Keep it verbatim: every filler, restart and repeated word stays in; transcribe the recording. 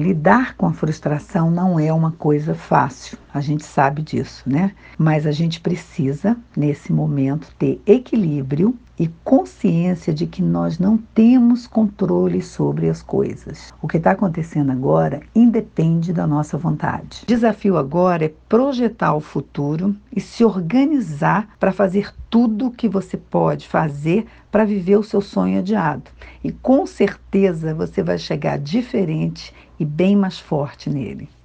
Lidar com a frustração não é uma coisa fácil, a gente sabe disso, né? Mas a gente precisa, nesse momento, ter equilíbrio e consciência de que nós não temos controle sobre as coisas. O que está acontecendo agora independe da nossa vontade. O desafio agora é projetar o futuro e se organizar para fazer tudo o que você pode fazer para viver o seu sonho adiado. E com certeza você vai chegar diferente e bem mais forte nele.